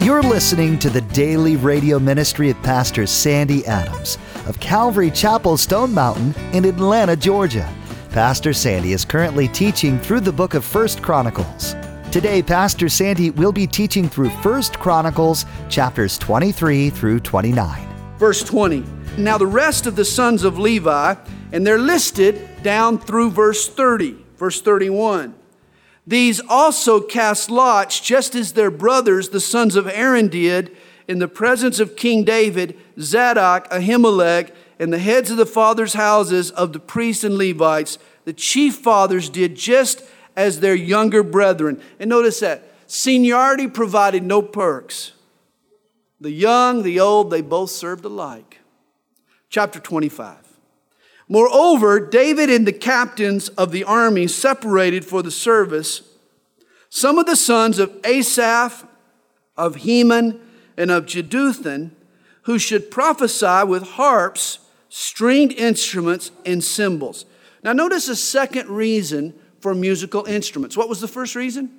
You're listening to the daily radio ministry of Pastor Sandy Adams of Calvary Chapel, Stone Mountain in Atlanta, Georgia. Pastor Sandy is currently teaching through the book of 1 Chronicles. Today, Pastor Sandy will be teaching through 1 Chronicles chapters 23 through 29. Verse 20. Now the rest of the sons of Levi, and they're listed down through verse 30, verse 31. These also cast lots, just as their brothers, the sons of Aaron, did in the presence of King David, Zadok, Ahimelech, and the heads of the fathers' houses of the priests and Levites. The chief fathers did just as their younger brethren. And notice that seniority provided no perks. The young, the old, they both served alike. Chapter 25. Moreover, David and the captains of the army separated for the service some of the sons of Asaph, of Heman, and of Jeduthun, who should prophesy with harps, stringed instruments, and cymbals. Now notice a second reason for musical instruments. What was the first reason?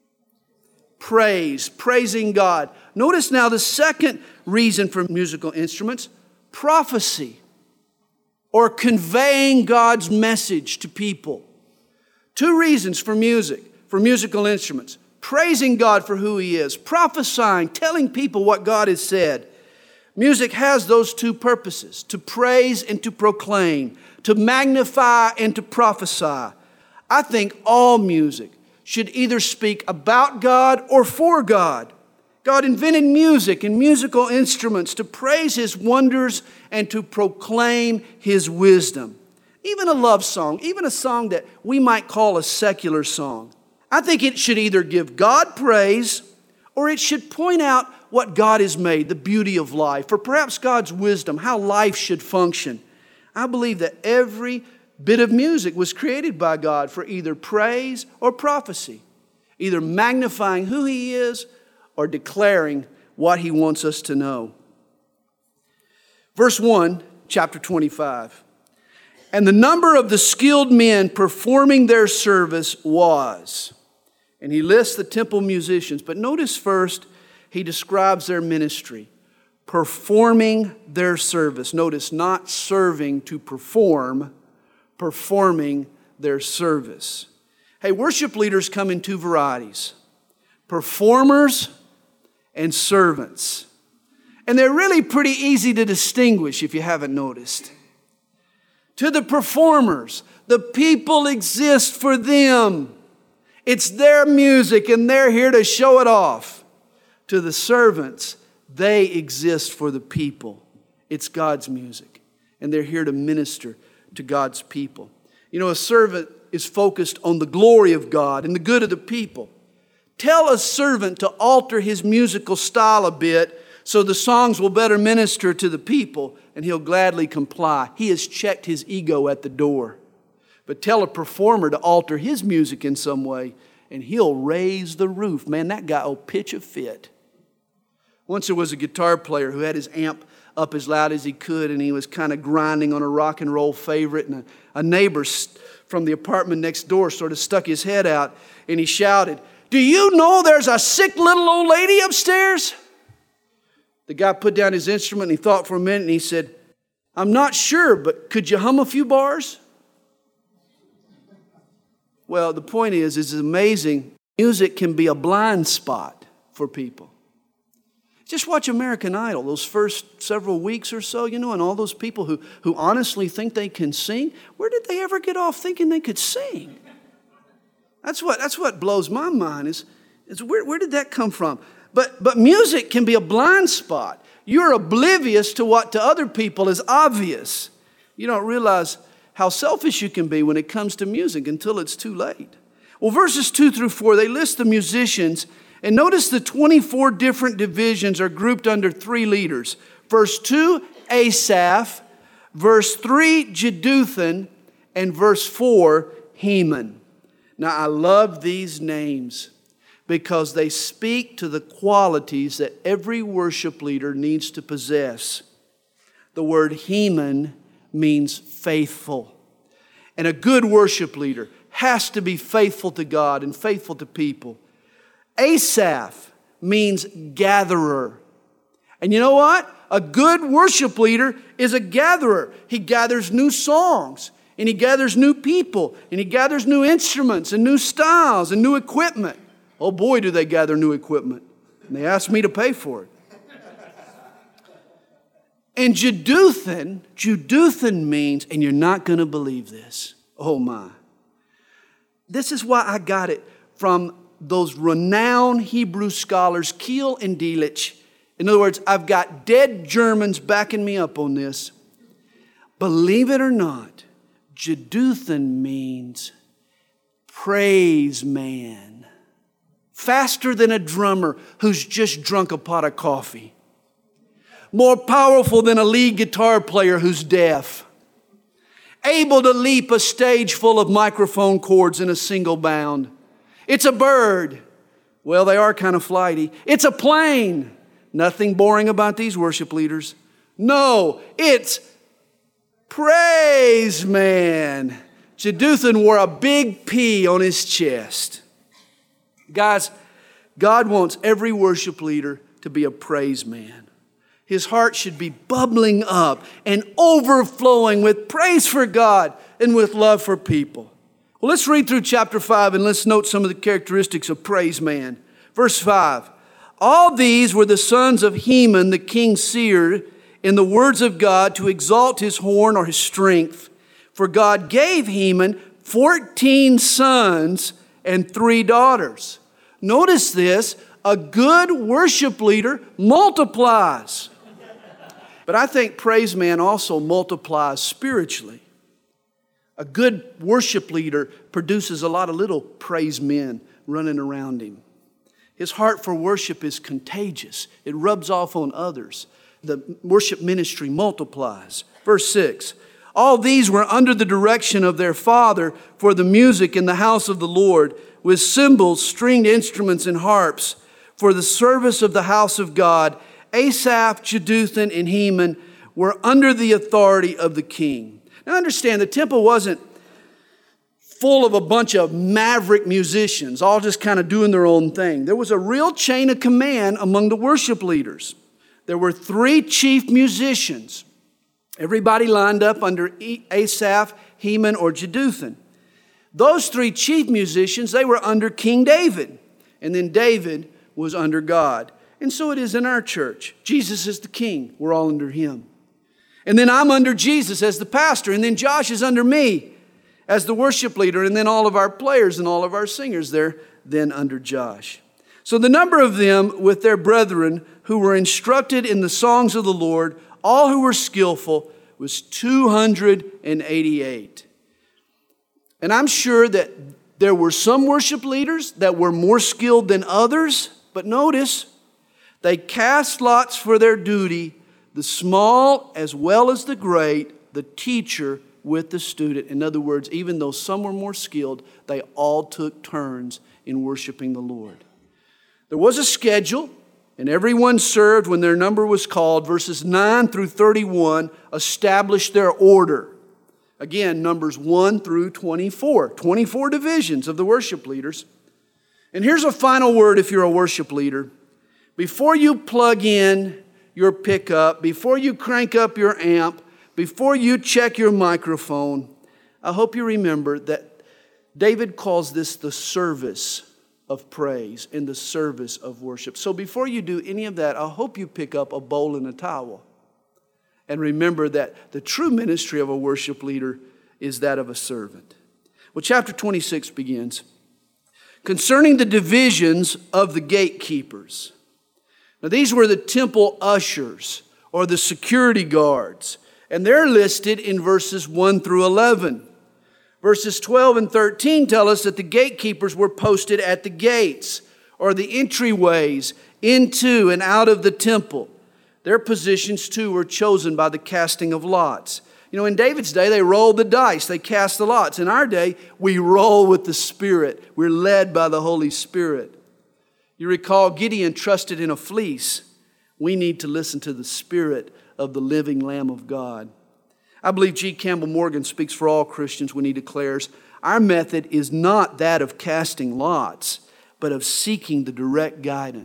Praise, praising God. Notice now the second reason for musical instruments, prophecy, or conveying God's message to people. Two reasons for music, for musical instruments. Praising God for who He is, prophesying, telling people what God has said. Music has those two purposes, to praise and to proclaim, to magnify and to prophesy. I think all music should either speak about God or for God. God invented music and musical instruments to praise His wonders and to proclaim His wisdom. Even a love song, even a song that we might call a secular song. I think it should either give God praise or it should point out what God has made, the beauty of life, or perhaps God's wisdom, how life should function. I believe that every bit of music was created by God for either praise or prophecy, either magnifying who He is or declaring what He wants us to know. Verse 1, chapter 25. And the number of the skilled men performing their service was. And he lists the temple musicians. But notice first, he describes their ministry. Performing their service. Notice, not serving to perform, performing their service. Hey, worship leaders come in two varieties. Performers and servants. And they're really pretty easy to distinguish if you haven't noticed. To the performers, the people exist for them. It's their music and they're here to show it off. To the servants, they exist for the people. It's God's music and they're here to minister to God's people. You know, a servant is focused on the glory of God and the good of the people. Tell a servant to alter his musical style a bit so the songs will better minister to the people, and he'll gladly comply. He has checked his ego at the door. But tell a performer to alter his music in some way, and he'll raise the roof. Man, that guy will pitch a fit. Once there was a guitar player who had his amp up as loud as he could, and he was kind of grinding on a rock and roll favorite, and a neighbor from the apartment next door sort of stuck his head out, and he shouted, "Do you know there's a sick little old lady upstairs?" The guy put down his instrument and he thought for a minute and he said, "I'm not sure, but could you hum a few bars?" Well, the point is, it's amazing. Music can be a blind spot for people. Just watch American Idol, those first several weeks or so, and all those people who honestly think they can sing. Where did they ever get off thinking they could sing? That's what blows my mind is where did that come from? But music can be a blind spot. You're oblivious to what to other people is obvious. You don't realize how selfish you can be when it comes to music until it's too late. Well, verses 2 through 4, they list the musicians. And notice the 24 different divisions are grouped under 3 leaders. Verse 2, Asaph. Verse 3, Jeduthun. And verse 4, Heman. Now, I love these names because they speak to the qualities that every worship leader needs to possess. The word Heman means faithful. And a good worship leader has to be faithful to God and faithful to people. Asaph means gatherer. And you know what? A good worship leader is a gatherer. He gathers new songs, and he gathers new people, and he gathers new instruments and new styles and new equipment. Oh boy, do they gather new equipment. And they ask me to pay for it. And Jeduthun means, and you're not going to believe this. Oh my. This is why I got it from those renowned Hebrew scholars, Kiel and Delitzsch. In other words, I've got dead Germans backing me up on this. Believe it or not, Jeduthun means praise man. Faster than a drummer who's just drunk a pot of coffee. More powerful than a lead guitar player who's deaf. Able to leap a stage full of microphone cords in a single bound. It's a bird. Well, they are kind of flighty. It's a plane. Nothing boring about these worship leaders. No, it's praise man. Jeduthun wore a big P on his chest. Guys, God wants every worship leader to be a praise man. His heart should be bubbling up and overflowing with praise for God and with love for people. Well, let's read through chapter 5 and let's note some of the characteristics of praise man. Verse 5. All these were the sons of Heman, the king's seer, in the words of God to exalt his horn or his strength. For God gave Heman 14 sons and 3 daughters. Notice this, a good worship leader multiplies. But I think praise man also multiplies spiritually. A good worship leader produces a lot of little praise men running around him. His heart for worship is contagious. It rubs off on others. The worship ministry multiplies. Verse 6. All these were under the direction of their father for the music in the house of the Lord, with cymbals, stringed instruments, and harps, for the service of the house of God. Asaph, Jeduthun, and Heman were under the authority of the king. Now understand, the temple wasn't full of a bunch of maverick musicians, all just kind of doing their own thing. There was a real chain of command among the worship leaders. There were 3 chief musicians. Everybody lined up under Asaph, Heman, or Jeduthun. Those 3 chief musicians, they were under King David. And then David was under God. And so it is in our church. Jesus is the king. We're all under him. And then I'm under Jesus as the pastor. And then Josh is under me as the worship leader, and then all of our players and all of our singers there, then under Josh. So the number of them with their brethren who were instructed in the songs of the Lord, all who were skillful, was 288. And I'm sure that there were some worship leaders that were more skilled than others, but notice, they cast lots for their duty, the small as well as the great, the teacher with the student. In other words, even though some were more skilled, they all took turns in worshiping the Lord. There was a schedule, and everyone served when their number was called. Verses 9 through 31 established their order. Again, numbers 1 through 24. 24 divisions of the worship leaders. And here's a final word if you're a worship leader. Before you plug in your pickup, before you crank up your amp, before you check your microphone, I hope you remember that David calls this the service of praise and the service of worship. So before you do any of that, I hope you pick up a bowl and a towel. And remember that the true ministry of a worship leader is that of a servant. Well, chapter 26 begins. Concerning the divisions of the gatekeepers. Now these were the temple ushers or the security guards. And they're listed in verses 1 through 11. Verses 12 and 13 tell us that the gatekeepers were posted at the gates or the entryways into and out of the temple. Their positions too were chosen by the casting of lots. You know, in David's day, they rolled the dice. They cast the lots. In our day, we roll with the Spirit. We're led by the Holy Spirit. You recall Gideon trusted in a fleece. We need to listen to the Spirit of the living Lamb of God. I believe G. Campbell Morgan speaks for all Christians when he declares, our method is not that of casting lots, but of seeking the direct guidance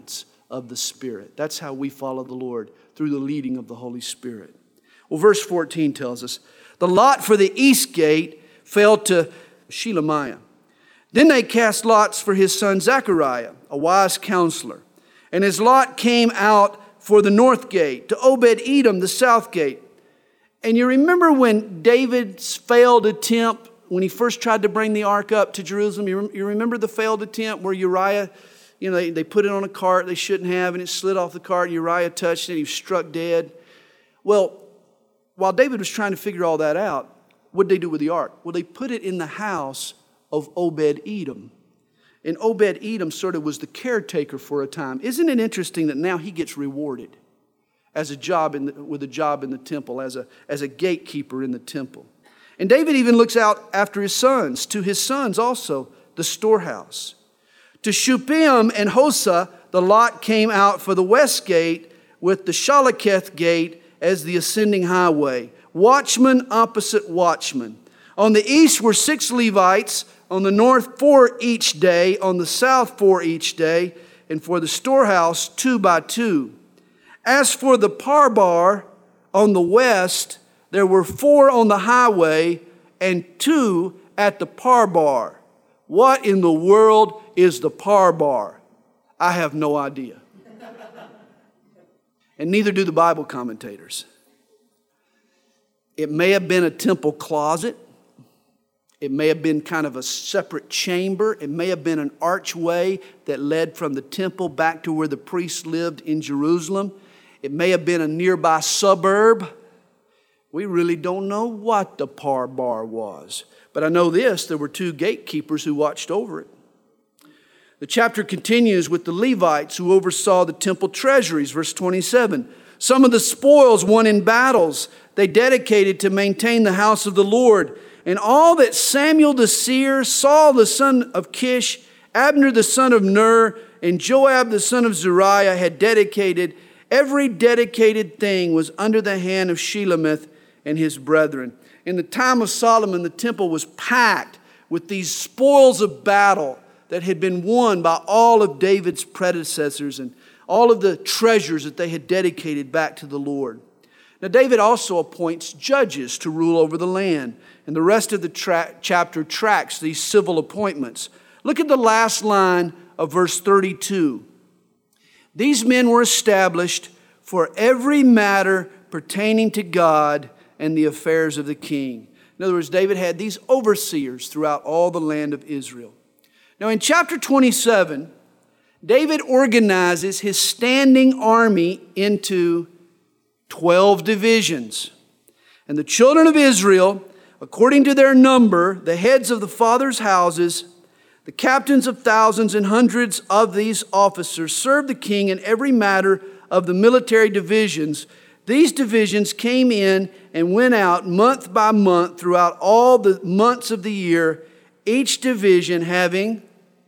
of the Spirit. That's how we follow the Lord, through the leading of the Holy Spirit. Well, verse 14 tells us, the lot for the east gate fell to Shelemiah. Then they cast lots for his son Zechariah, a wise counselor. And his lot came out for the north gate, to Obed-Edom, the south gate. And you remember when David's failed attempt, when he first tried to bring the ark up to Jerusalem, you remember the failed attempt where Uriah, they put it on a cart they shouldn't have, and it slid off the cart, and Uriah touched it, and he was struck dead. Well, while David was trying to figure all that out, what did they do with the ark? Well, they put it in the house of Obed-Edom. And Obed-Edom sort of was the caretaker for a time. Isn't it interesting that now he gets rewarded as a job with a job in the temple, as a gatekeeper in the temple? And David even looks out after his sons, to his sons also, the storehouse. To Shuppim and Hosah, the lot came out for the west gate, with the Shalaketh gate as the ascending highway. Watchman opposite watchman. On the east were 6 Levites, on the north 4 each day, on the south 4 each day, and for the storehouse 2 by 2. As for the parbar on the west, there were 4 on the highway and 2 at the parbar. What in the world is the parbar? I have no idea. And neither do the Bible commentators. It may have been a temple closet. It may have been kind of a separate chamber. It may have been an archway that led from the temple back to where the priests lived in Jerusalem. It may have been a nearby suburb. We really don't know what the parbar was. But I know this, there were 2 gatekeepers who watched over it. The chapter continues with the Levites who oversaw the temple treasuries. Verse 27. Some of the spoils won in battles they dedicated to maintain the house of the Lord. And all that Samuel the seer, Saul the son of Kish, Abner the son of Ner, and Joab the son of Zeruiah had dedicated, every dedicated thing was under the hand of Shelemith and his brethren. In the time of Solomon, the temple was packed with these spoils of battle that had been won by all of David's predecessors and all of the treasures that they had dedicated back to the Lord. Now, David also appoints judges to rule over the land. And the rest of the chapter tracks these civil appointments. Look at the last line of verse 32. These men were established for every matter pertaining to God and the affairs of the king. In other words, David had these overseers throughout all the land of Israel. Now, in chapter 27, David organizes his standing army into 12 divisions. And the children of Israel, according to their number, the heads of the fathers' houses, the captains of thousands and hundreds of these officers, served the king in every matter of the military divisions. These divisions came in and went out month by month throughout all the months of the year, each division having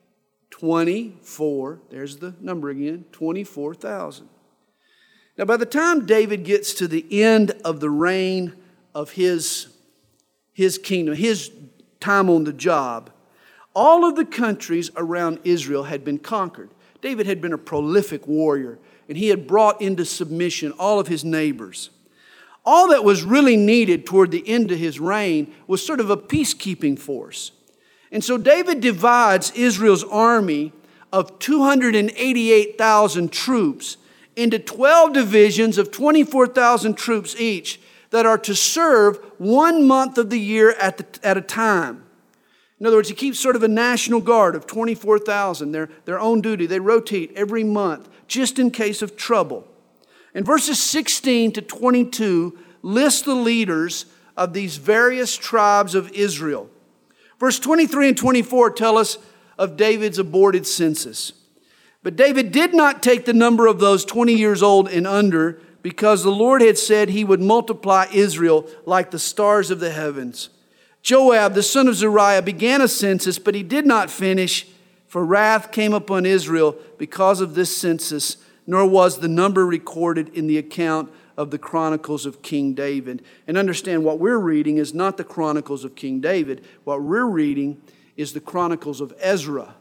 24, there's the number again, 24,000. Now, by the time David gets to the end of the reign of his kingdom, his time on the job, all of the countries around Israel had been conquered. David had been a prolific warrior, and he had brought into submission all of his neighbors. All that was really needed toward the end of his reign was sort of a peacekeeping force. And so David divides Israel's army of 288,000 troops into 12 divisions of 24,000 troops each that are to serve 1 month of the year at a time. In other words, he keeps sort of a national guard of 24,000, their own duty. They rotate every month just in case of trouble. And verses 16 to 22 list the leaders of these various tribes of Israel. Verse 23 and 24 tell us of David's aborted census. But David did not take the number of those 20 years old and under, because the Lord had said he would multiply Israel like the stars of the heavens. Joab, the son of Zeruiah, began a census, but he did not finish, for wrath came upon Israel because of this census, nor was the number recorded in the account of the Chronicles of King David. And understand, what we're reading is not the Chronicles of King David. What we're reading is the Chronicles of Ezra.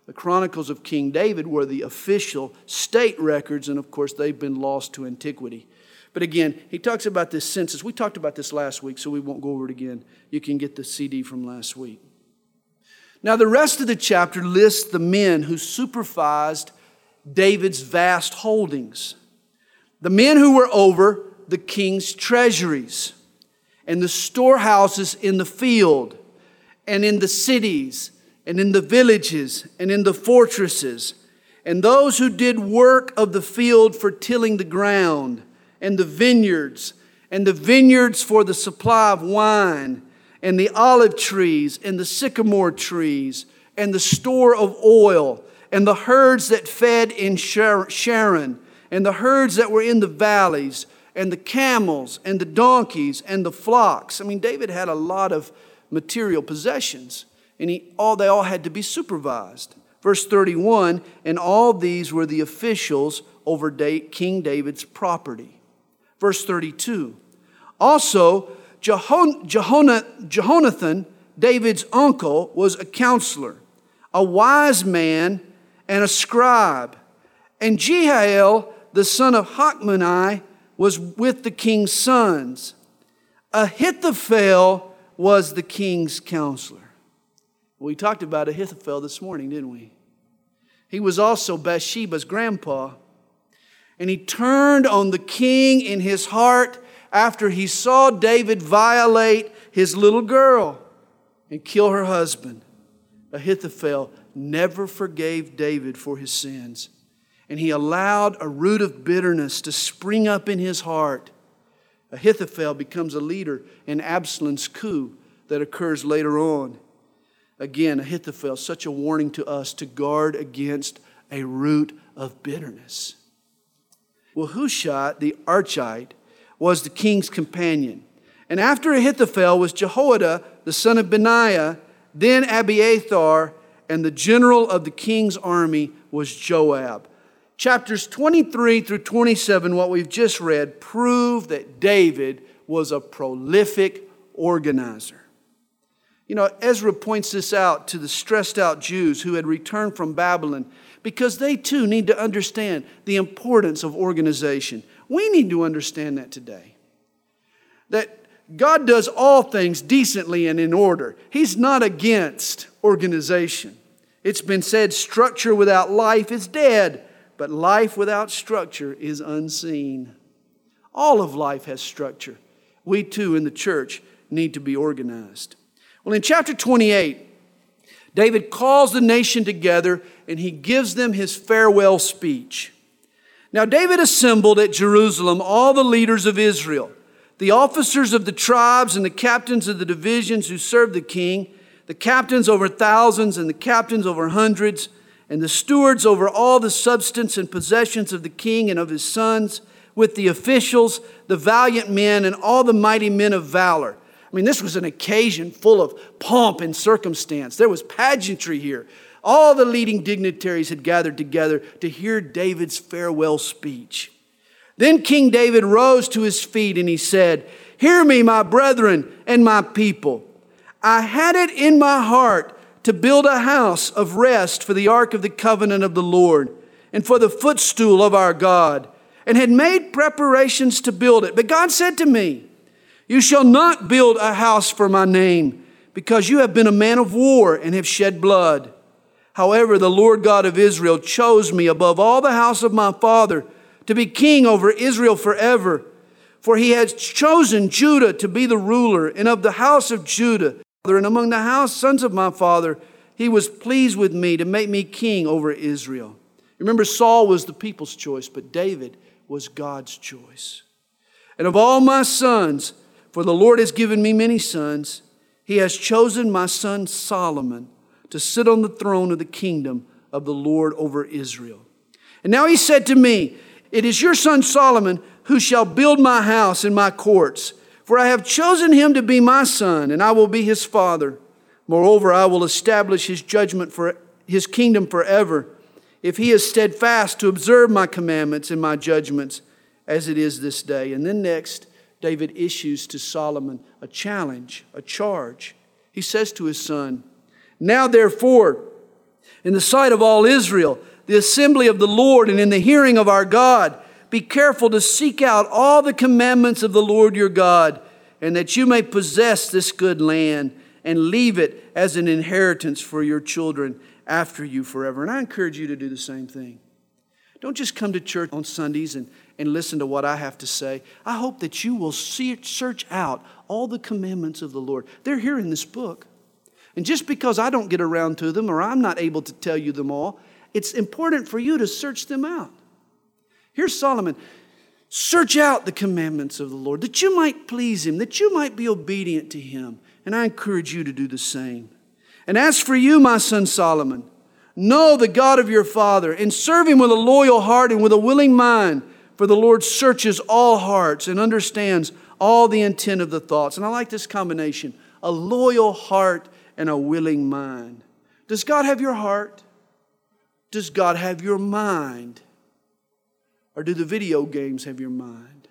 The Chronicles of King David were the official state records, and of course they've been lost to antiquity. But again, he talks about this census. We talked about this last week, so we won't go over it again. You can get the CD from last week. Now the rest of the chapter lists the men who supervised David's vast holdings. The men who were over the king's treasuries and the storehouses in the field and in the cities and in the villages and in the fortresses, and those who did work of the field for tilling the ground, and the vineyards for the supply of wine, and the olive trees and the sycamore trees, and the store of oil, and the herds that fed in Sharon, and the herds that were in the valleys, and the camels, and the donkeys, and the flocks. I mean, David had a lot of material possessions, and they all had to be supervised. Verse 31, and all these were the officials over King David's property. Verse 32, also Jehonathan, David's uncle, was a counselor, a wise man, and a scribe. And Jehiel, the son of Hachmoni, was with the king's sons. Ahithophel was the king's counselor. We talked about Ahithophel this morning, didn't we? He was also Bathsheba's grandpa. And he turned on the king in his heart after he saw David violate his little girl and kill her husband. Ahithophel never forgave David for his sins. And he allowed a root of bitterness to spring up in his heart. Ahithophel becomes a leader in Absalom's coup that occurs later on. Again, Ahithophel, such a warning to us to guard against a root of bitterness. Well, Hushai, the Archite, was the king's companion. And after Ahithophel was Jehoiada, the son of Benaiah, then Abiathar, and the general of the king's army was Joab. Chapters 23 through 27, what we've just read, prove that David was a prolific organizer. You know, Ezra points this out to the stressed out Jews who had returned from Babylon because they too need to understand the importance of organization. We need to understand that today. That God does all things decently and in order. He's not against organization. It's been said, structure without life is dead, but life without structure is unseen. All of life has structure. We too in the church need to be organized. Well, in chapter 28, David calls the nation together and he gives them his farewell speech. Now, David assembled at Jerusalem all the leaders of Israel, the officers of the tribes and the captains of the divisions who served the king, the captains over thousands and the captains over hundreds, and the stewards over all the substance and possessions of the king and of his sons, with the officials, the valiant men, and all the mighty men of valor. I mean, this was an occasion full of pomp and circumstance. There was pageantry here. All the leading dignitaries had gathered together to hear David's farewell speech. Then King David rose to his feet and he said, "Hear me, my brethren and my people. I had it in my heart to build a house of rest for the ark of the covenant of the Lord and for the footstool of our God, and had made preparations to build it. But God said to me, 'You shall not build a house for my name, because you have been a man of war and have shed blood.' However, the Lord God of Israel chose me above all the house of my father to be king over Israel forever. For he has chosen Judah to be the ruler, and of the house of Judah, and among the sons of my father, he was pleased with me to make me king over Israel." Remember, Saul was the people's choice, but David was God's choice. "And of all my sons, for the Lord has given me many sons, he has chosen my son Solomon to sit on the throne of the kingdom of the Lord over Israel. And now he said to me, 'It is your son Solomon who shall build my house and my courts. For I have chosen him to be my son, and I will be his father. Moreover, I will establish his judgment for his kingdom forever, if he is steadfast to observe my commandments and my judgments, as it is this day.'" And then next, David issues to Solomon a challenge, a charge. He says to his son, "Now therefore, In the sight of all Israel, the assembly of the Lord, and in the hearing of our God, be careful to seek out all the commandments of the Lord your God, and that you may possess this good land and leave it as an inheritance for your children after you forever. And I encourage you to do the same thing. Don't just come to church on Sundays and listen to what I have to say. I hope that you will search out all the commandments of the Lord. They're here in this book. And just because I don't get around to them or I'm not able to tell you them all, it's important for you to search them out. Here's Solomon. Search out the commandments of the Lord, that you might please Him, that you might be obedient to Him. And I encourage you to do the same. And as for you, my son Solomon, know the God of your father and serve Him with a loyal heart and with a willing mind. For the Lord searches all hearts and understands all the intent of the thoughts. And I like this combination, a loyal heart and a willing mind. Does God have your heart? Does God have your mind? Or do the video games have your mind?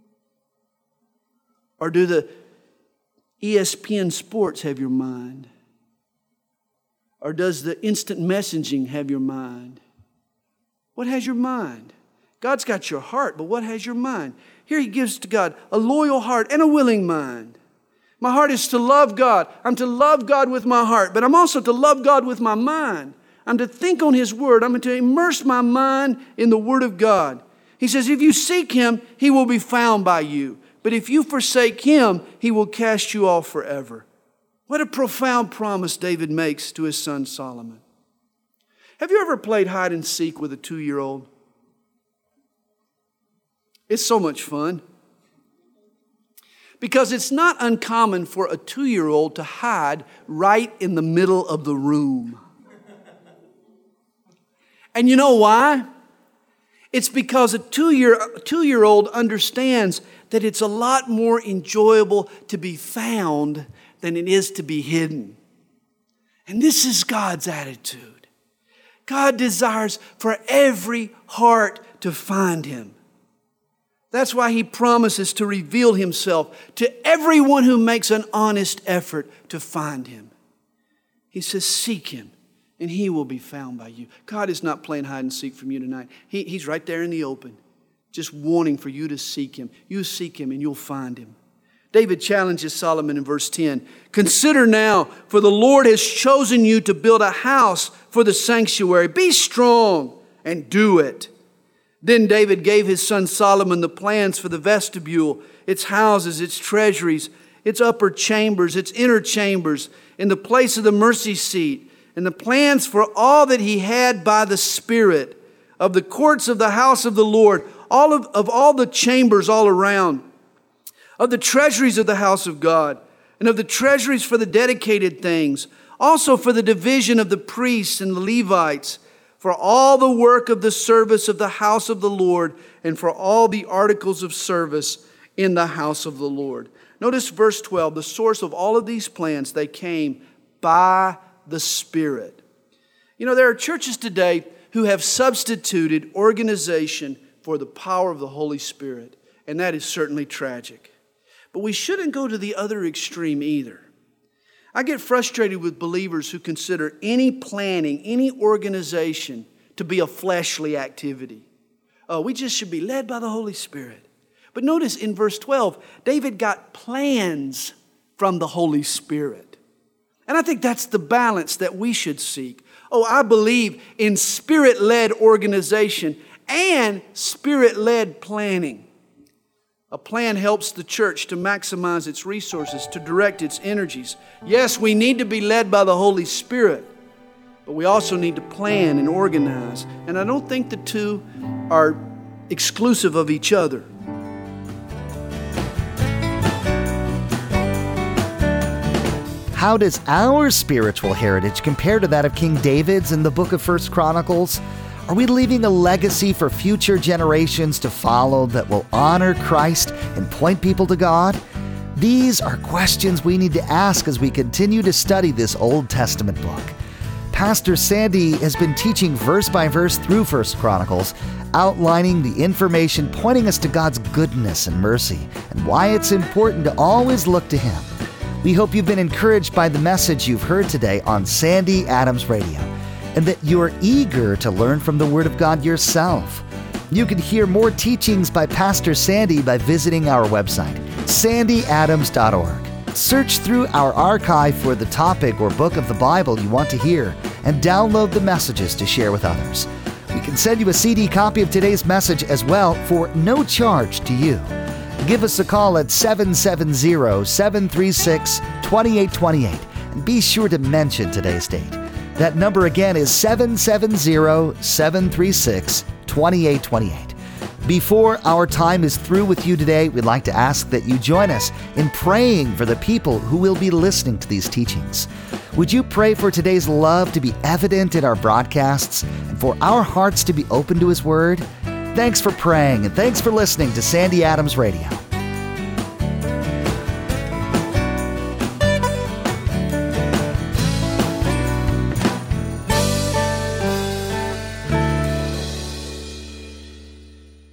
Or do the ESPN sports have your mind? Or does the instant messaging have your mind? What has your mind? God's got your heart, but what has your mind? Here He gives to God a loyal heart and a willing mind. My heart is to love God. I'm to love God with my heart, but I'm also to love God with my mind. I'm to think on His Word. I'm to immerse my mind in the Word of God. He says, if you seek Him, He will be found by you. But if you forsake Him, He will cast you off forever. What a profound promise David makes to his son Solomon. Have you ever played hide and seek with a 2-year-old? It's so much fun. Because it's not uncommon for a 2-year-old to hide right in the middle of the room. And you know why? It's because a 2-year-old understands that it's a lot more enjoyable to be found than it is to be hidden. And this is God's attitude. God desires for every heart to find Him. That's why He promises to reveal Himself to everyone who makes an honest effort to find Him. He says, seek Him, and He will be found by you. God is not playing hide and seek from you tonight. He's right there in the open, just wanting for you to seek Him. You seek Him, and you'll find Him. David challenges Solomon in verse 10. Consider now, for the Lord has chosen you to build a house for the sanctuary. Be strong and do it. Then David gave his son Solomon the plans for the vestibule, its houses, its treasuries, its upper chambers, its inner chambers, in the place of the mercy seat, and the plans for all that he had by the Spirit, of the courts of the house of the Lord, of all the chambers all around, of the treasuries of the house of God, and of the treasuries for the dedicated things, also for the division of the priests and the Levites, for all the work of the service of the house of the Lord, and for all the articles of service in the house of the Lord. Notice verse 12, the source of all of these plans, they came by the Spirit. You know, there are churches today who have substituted organization for the power of the Holy Spirit, and that is certainly tragic. But we shouldn't go to the other extreme either. I get frustrated with believers who consider any planning, any organization to be a fleshly activity. Oh, we just should be led by the Holy Spirit. But notice in verse 12, David got plans from the Holy Spirit. And I think that's the balance that we should seek. Oh, I believe in Spirit-led organization and Spirit-led planning. A plan helps the church to maximize its resources, to direct its energies. Yes, we need to be led by the Holy Spirit, but we also need to plan and organize. And I don't think the two are exclusive of each other. How does our spiritual heritage compare to that of King David's in the book of 1 Chronicles? Are we leaving a legacy for future generations to follow that will honor Christ and point people to God? These are questions we need to ask as we continue to study this Old Testament book. Pastor Sandy has been teaching verse by verse through 1 Chronicles, outlining the information pointing us to God's goodness and mercy and why it's important to always look to Him. We hope you've been encouraged by the message you've heard today on Sandy Adams Radio. and that you're eager to learn from the Word of God yourself. You can hear more teachings by Pastor Sandy by visiting our website, sandyadams.org. Search through our archive for the topic or book of the Bible you want to hear and download the messages to share with others. We can send you a CD copy of today's message as well for no charge to you. Give us a call at 770-736-2828 and be sure to mention today's date. That number again is 770-736-2828. Before our time is through with you today, we'd like to ask that you join us in praying for the people who will be listening to these teachings. Would you pray for today's love to be evident in our broadcasts and for our hearts to be open to His Word? Thanks for praying and thanks for listening to Sandy Adams Radio.